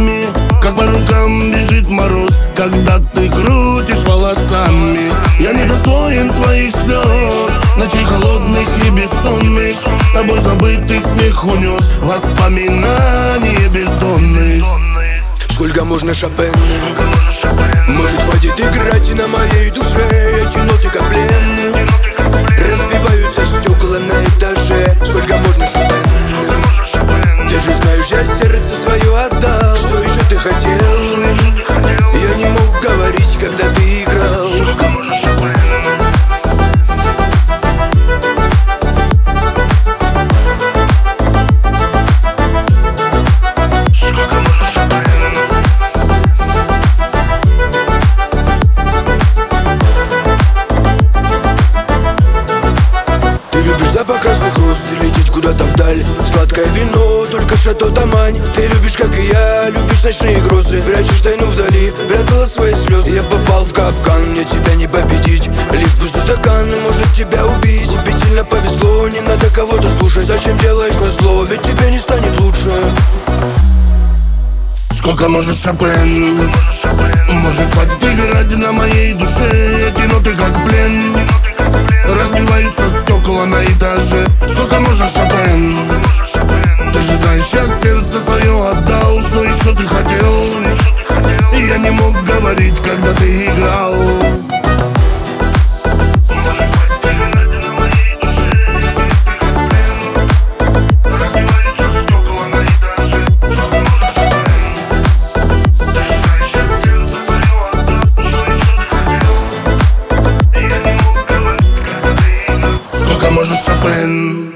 глазами, как по рукам бежит мороз, когда ты крутишь волосами. Я недостоин твоих слез, ночей холодных и бессонных. Тобой забытый смех унес воспоминания бездонных. Сколько можно Шопена? Может, хватит играть на моей душе? Эти ноты как плен, разбиваются стекла на этаже. Сколько можно Шопена? Ты же знаешь, я сердце свое отдал. Что еще ты хотел? Я не мог говорить, когда ты играл. Запах красных роз, лететь куда-то вдаль. Сладкое вино, только шато тамань. Ты любишь, как и я, любишь ночные грозы. Прячешь тайну вдали, прятала свои слезы. Я попал в капкан, мне тебя не победить. Лишь пустой стакан может тебя убить. Губительно повезло, не надо кого-то слушать. Зачем делаешь назло, ведь тебе не станет лучше. Сколько может Шопен? Может, хватит играть на моей душе? Эти ноты как плен, разбиваются стекла на этаже. Сколько может Шопен? Ты же знаешь, я сердце свое отдал. Что еще ты хотел? Я не мог говорить, когда ты играл. Сколько может Шопен?